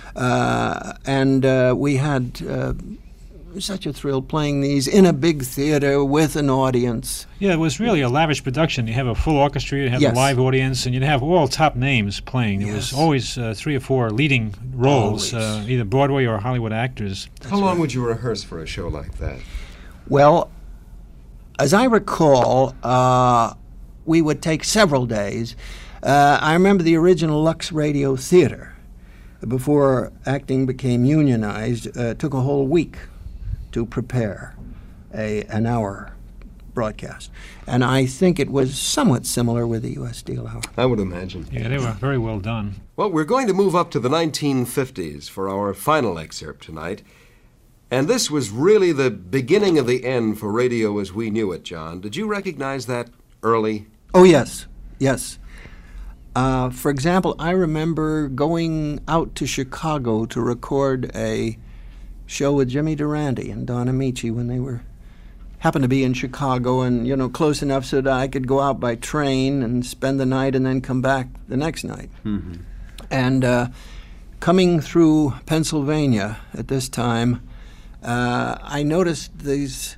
H: Uh, and uh, we had uh, such a thrill playing these in a big theater with an audience.
G: Yeah, it was really a lavish production. You have a full orchestra, you have
H: Yes.
G: a live audience, and you'd have all top names playing. There
H: Yes.
G: was always uh, three or four leading roles, uh, either Broadway or Hollywood actors.
A: How long would you rehearse for a show like that?
H: Well, as I recall, uh, we would take several days. Uh, I remember the original Lux Radio Theater, before acting became unionized, uh, took a whole week to prepare a an hour broadcast. And I think it was somewhat similar with the U S Steel Hour.
A: I would imagine.
G: Yeah, they were very well done.
A: Well, we're going to move up to the nineteen fifties for our final excerpt tonight. And this was really the beginning of the end for radio as we knew it, John. Did you recognize that early?
H: Oh, yes, yes. Uh, for example, I remember going out to Chicago to record a show with Jimmy Durante and Don Amici when they were happened to be in Chicago, and you know, close enough so that I could go out by train and spend the night and then come back the next night.
A: Mm-hmm.
H: And uh, coming through Pennsylvania at this time, uh, I noticed these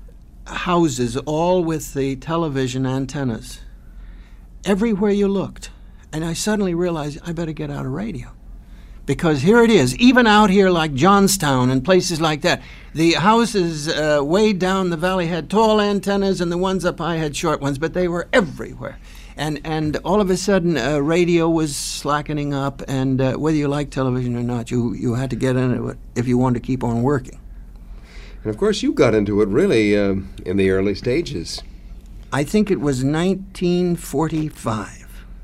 H: houses all with the television antennas everywhere you looked. And I suddenly realized I better get out of radio. Because here it is, even out here like Johnstown and places like that, the houses uh, way down the valley had tall antennas and the ones up high had short ones, but they were everywhere. And and all of a sudden, uh, radio was slackening up, and uh, whether you liked television or not, you, you had to get into it if you wanted to keep on working.
A: And of course, you got into it really uh, in the early stages.
H: I think it was nineteen forty-five.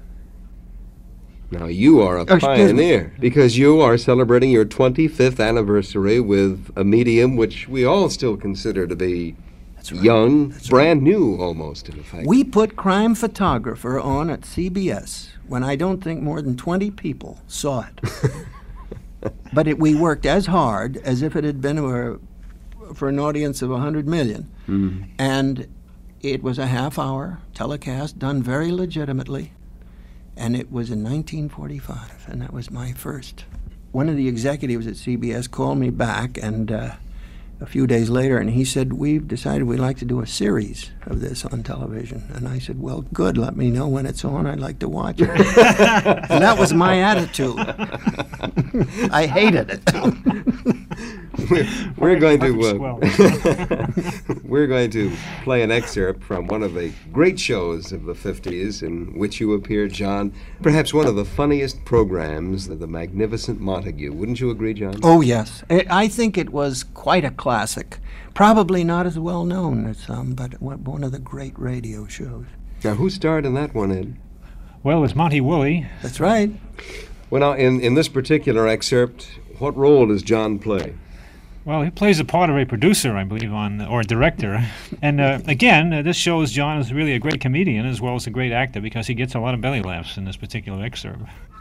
A: Now, you are a
H: Oh, excuse
A: pioneer because you are celebrating your twenty-fifth anniversary with a medium which we all still consider to be young, brand new almost, in effect.
H: We put Crime Photographer on at C B S when I don't think more than twenty people saw it. But it, we worked as hard as if it had been a, for an audience of one hundred million.
A: Mm.
H: And it was a half-hour telecast done very legitimately. And it was in nineteen forty-five, and that was my first. One of the executives at C B S called me back, and uh, a few days later, and he said, we've decided we'd like to do a series of this on television. And I said, well, good, let me know when it's on. I'd like to watch it. And that was my attitude. I hated it, too.
A: We're, we're going to uh, we're going to play an excerpt from one of the great shows of the fifties in which you appeared, John. Perhaps one of the funniest programs, The Magnificent Montague. Wouldn't you agree, John?
H: Oh, yes. I I think it was quite a classic. Probably not as well known as some, but one of the great radio shows.
A: Now, who starred in that one, Ed?
G: Well, it's Monty Woolley.
H: That's right.
A: Well, now, in, in this particular excerpt, what role does John play?
G: Well, he plays the part of a producer, I believe, on or a director. And uh, again, uh, this shows John is really a great comedian as well as a great actor because he gets a lot of belly laughs in this particular excerpt.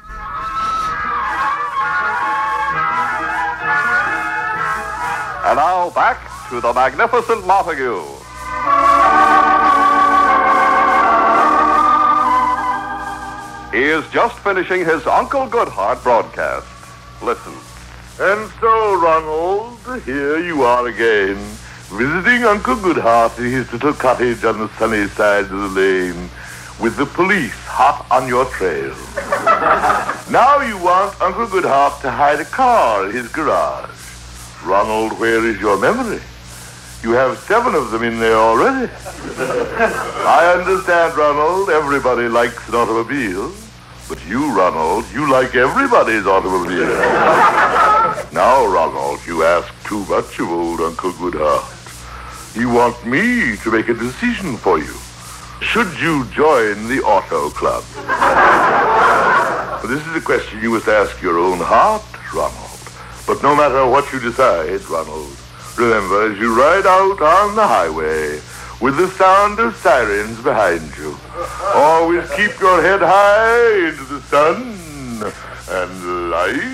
K: And now back to the magnificent Montague. He is just finishing his Uncle Goodhart broadcast. Listen.
L: And so, Ronald, here you are again, visiting Uncle Goodhart in his little cottage on the sunny side of the lane, with the police hot on your trail. Now you want Uncle Goodhart to hide a car in his garage. Ronald, where is your memory? You have seven of them in there already. I understand, Ronald, everybody likes an automobile. But you, Ronald, you like everybody's automobile. Now, Ronald, you ask too much of old Uncle Goodhart. You want me to make a decision for you. Should you join the auto club? Well, this is a question you must ask your own heart, Ronald. But no matter what you decide, Ronald, remember, as you ride out on the highway with the sound of sirens behind you, always keep your head high into the sun and light.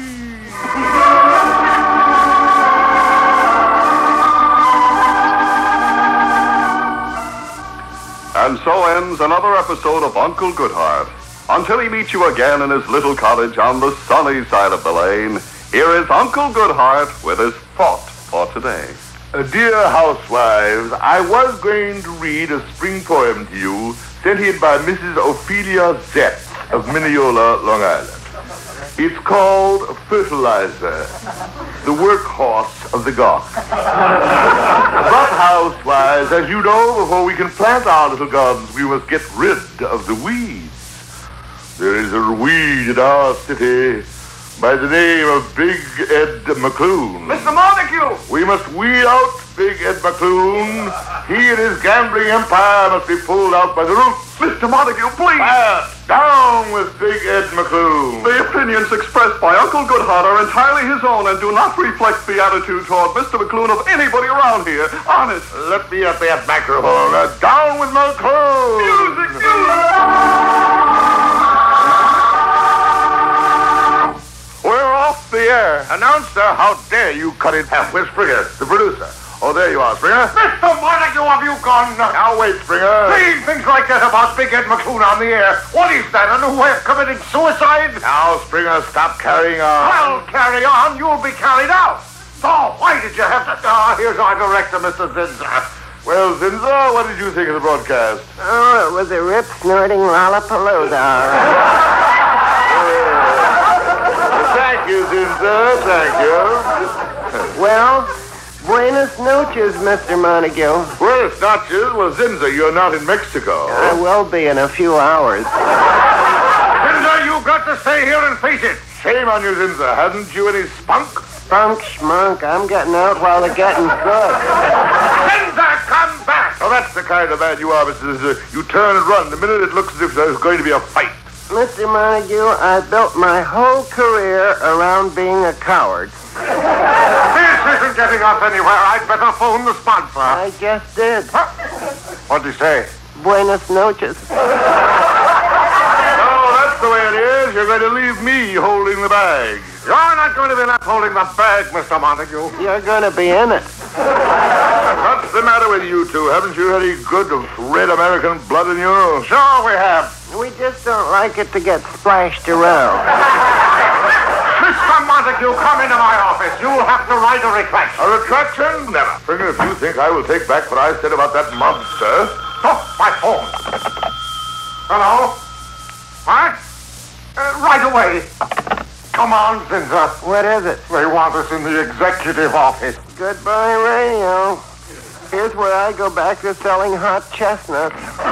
K: And so ends another episode of Uncle Goodhart. Until he meets you again in his little cottage on the sunny side of the lane, here is Uncle Goodhart with his thought for today.
L: Uh, dear housewives, I was going to read a spring poem to you sent in by Missus Ophelia Zett of Mineola, Long Island. It's called Fertilizer, the workhorse of the Goths. But, housewives, as you know, before we can plant our little gardens, we must get rid of the weeds. There is a weed in our city by the name of Big Ed McClune.
K: Mister Montague!
L: We must weed out Big Ed McClune. He and his gambling empire must be pulled out by the roots.
K: Mister Montague, please!
L: Fast! Down with Big Ed McClune.
K: The opinions expressed by Uncle Goodhart are entirely his own and do not reflect the attitude toward Mister McClune of anybody around here. Honest.
L: Let me at that microphone. Uh, down with McClune!
K: Music! Music!
L: Off the air. Announcer, how dare you cut it half? Where's Springer, the producer? Oh, there you are, Springer.
K: Mister Montague, have you gone nuts?
L: Now wait, Springer.
K: Saying things like that about Big Ed McClune on the air. What is that, a new way of committing suicide?
L: Now, Springer, stop carrying on.
K: I'll carry on. You'll be carried out. So, why did you have to... Ah, uh, here's our director, Mister Zinzer.
L: Well, Zinzer, what did you think of the broadcast?
T: Oh, it was a rip-snorting lollapalooza.
L: Thank you, Zinzer. Thank you.
T: Well, buenas noches, Mister Montague.
L: Buenas noches? Well, Zinzer, you're not in Mexico.
T: I will be in a few hours.
L: Zinzer, you got to stay here and face it. Shame on you, Zinzer. Hasn't you any spunk?
T: Spunk, schmunk. I'm getting out while the getting's good.
L: Zinzer, come back. Oh, that's the kind of man you are, Mister Zinzer. You turn and run the minute it looks as if there's going to be a fight.
T: Mister Montague, I built my whole career around being a coward.
K: This isn't getting us anywhere. I'd better phone the sponsor.
T: I just did.
K: Huh? What'd he say?
T: Buenas noches.
L: Oh, that's the way it is. You're going to leave me holding the bag.
K: You're not going to be left holding the bag, Mister Montague.
T: You're going to be in it.
L: What's the matter with you two? Haven't you any good red American blood in you?
K: Sure we have.
T: We just don't like it to get splashed around.
K: Mister Montague, come into my office. You'll have to write a retraction.
L: A retraction? Never. Springer, if you think I will take back what I said about that monster...
K: Oh, my phone. Hello? What? Uh, right away. Come on, Zinzer.
T: What is it?
K: They want us in the executive office.
T: Goodbye, radio. Here's where I go back to selling hot chestnuts.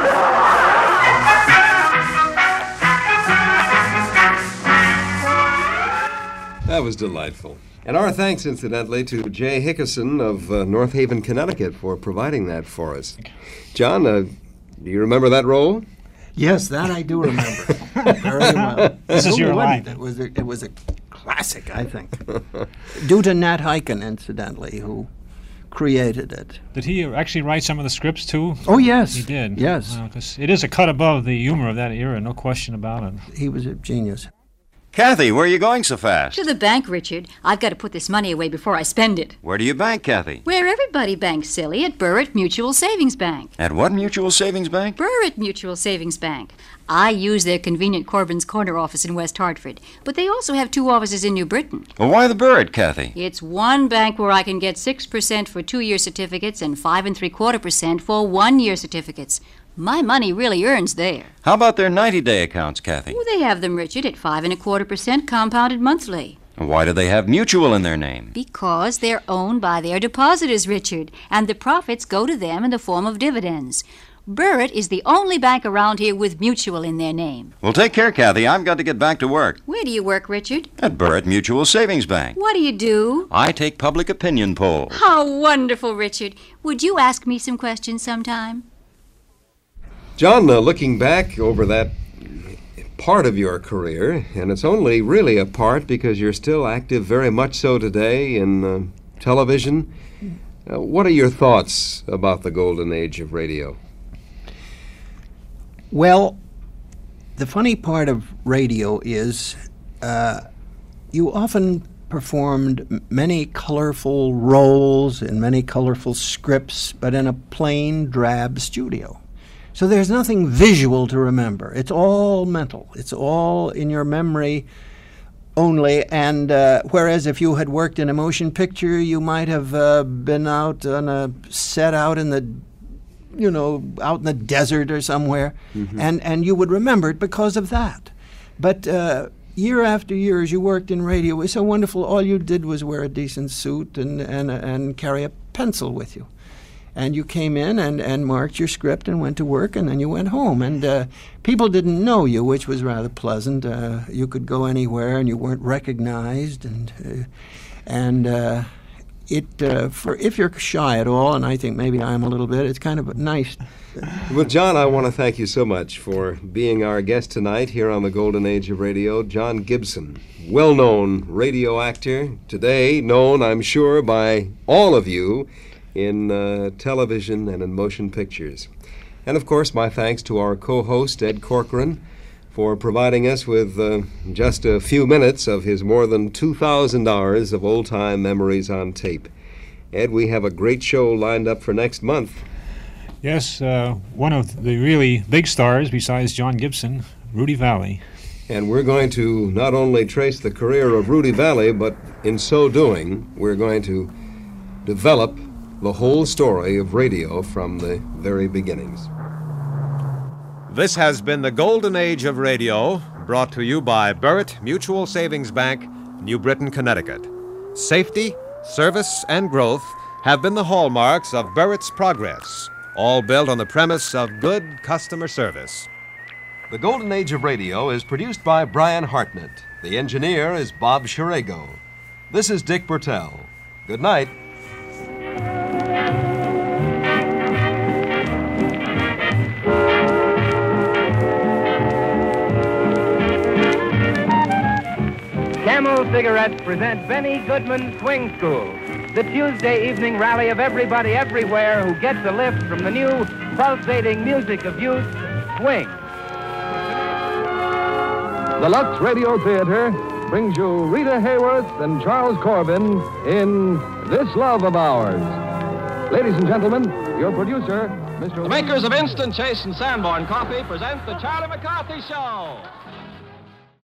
A: That was delightful. And our thanks, incidentally, to Jay Hickerson of uh, North Haven, Connecticut, for providing that for us. John, uh, do you remember that role?
H: Yes, that I do remember very well.
G: This is
H: Who
G: your
H: wouldn't?
G: line.
H: It was a, it was a classic, I think. Due to Nat Hiken, incidentally, who created it.
G: Did he actually write some of the scripts too?
H: Oh, yes.
G: He did.
H: Yes.
G: Because it is a cut above the humor of that era, no question about it.
H: He was a genius.
M: Kathy, where are you going so fast?
N: To the bank, Richard. I've got to put this money away before I spend it.
M: Where do you bank, Kathy?
N: Where everybody banks, silly, at Burritt Mutual Savings Bank.
M: At what mutual savings bank?
N: Burritt Mutual Savings Bank. I use their convenient Corbin's Corner office in West Hartford, but they also have two offices in New Britain.
M: Well, why the Burritt, Kathy?
N: It's one bank where I can get six percent for two-year certificates and five and three-quarter percent for one-year certificates. My money really earns there.
M: How about their ninety-day accounts, Kathy?
N: Oh, they have them, Richard, at five and a quarter percent compounded monthly.
M: Why do they have mutual in their name?
N: Because they're owned by their depositors, Richard, and the profits go to them in the form of dividends. Burritt is the only bank around here with mutual in their name.
M: Well, take care, Kathy. I've got to get back to work.
N: Where do you work, Richard?
M: At Burritt Mutual Savings Bank.
N: What do you do?
M: I take public opinion polls.
N: How wonderful, Richard. Would you ask me some questions sometime?
A: John, uh, looking back over that part of your career, and it's only really a part because you're still active very much so today in uh, television, uh, what are your thoughts about the golden age of radio?
H: Well, the funny part of radio is uh, you often performed m- many colorful roles in many colorful scripts, but in a plain, drab studio. So there's nothing visual to remember. It's all mental. It's all in your memory only. And uh, whereas if you had worked in a motion picture, you might have uh, been out on a set out in the, you know, out in the desert or somewhere,
A: Mhm.
H: and, and you would remember it because of that. But uh, year after year, as you worked in radio, it was so wonderful. All you did was wear a decent suit and, and, and carry a pencil with you. And you came in and, and marked your script and went to work, and then you went home. And uh, people didn't know you, which was rather pleasant. Uh, you could go anywhere, and you weren't recognized. And uh, and uh, it uh, for if you're shy at all, and I think maybe I am a little bit, it's kind of nice.
A: Well, John, I want to thank you so much for being our guest tonight here on the Golden Age of Radio. John Gibson, well-known radio actor, today known, I'm sure, by all of you in uh, television and in motion pictures. And of course, my thanks to our co-host, Ed Corcoran, for providing us with uh, just a few minutes of his more than two thousand hours of old-time memories on tape. Ed, we have a great show lined up for next month.
G: Yes, uh, one of the really big stars besides John Gibson, Rudy Valley.
A: And we're going to not only trace the career of Rudy Valley, but in so doing, we're going to develop the whole story of radio from the very beginnings.
F: This has been the Golden Age of Radio, brought to you by Burritt Mutual Savings Bank, New Britain, Connecticut. Safety, service, and growth have been the hallmarks of Burritt's progress, all built on the premise of good customer service. The Golden Age of Radio is produced by Brian Hartnett. The engineer is Bob Shirago. This is Dick Bertel. Good night.
B: Camel Cigarettes present Benny Goodman Swing School, the Tuesday evening rally of everybody everywhere who gets a lift from the new pulsating music of youth, swing.
O: The Lux Radio Theater brings you Rita Hayworth and Charles Corbin in This Love of Ours. Ladies and gentlemen, your producer, Mister
P: The makers of Instant Chase and Sanborn Coffee present the Charlie McCarthy Show.